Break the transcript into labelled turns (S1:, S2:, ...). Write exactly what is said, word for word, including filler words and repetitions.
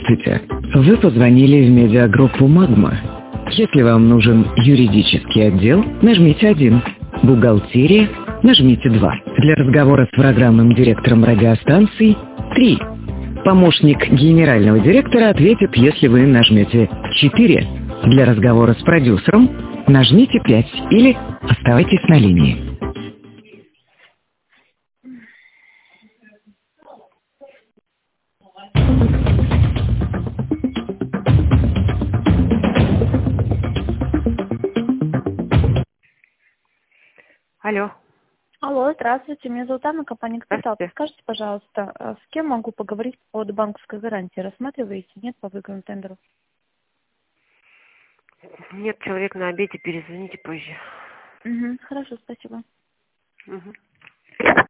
S1: Здравствуйте. Вы позвонили в медиагруппу «Магма». Если вам нужен юридический отдел, нажмите один. Бухгалтерия, нажмите два. Для разговора с программным директором радиостанции – три. Помощник генерального директора ответит, если вы нажмете четыре. Для разговора с продюсером нажмите пять или оставайтесь на линии.
S2: Алло.
S3: Алло, здравствуйте. Меня зовут Анна, компания «Капитал».
S2: Здравствуйте.
S3: Подскажите, пожалуйста, а с кем могу поговорить по поводу банковской гарантии? Рассматриваете? Нет, по выигранному тендеру?
S2: Нет, человек на обеде, перезвоните позже.
S3: Угу, хорошо, спасибо.
S2: Угу.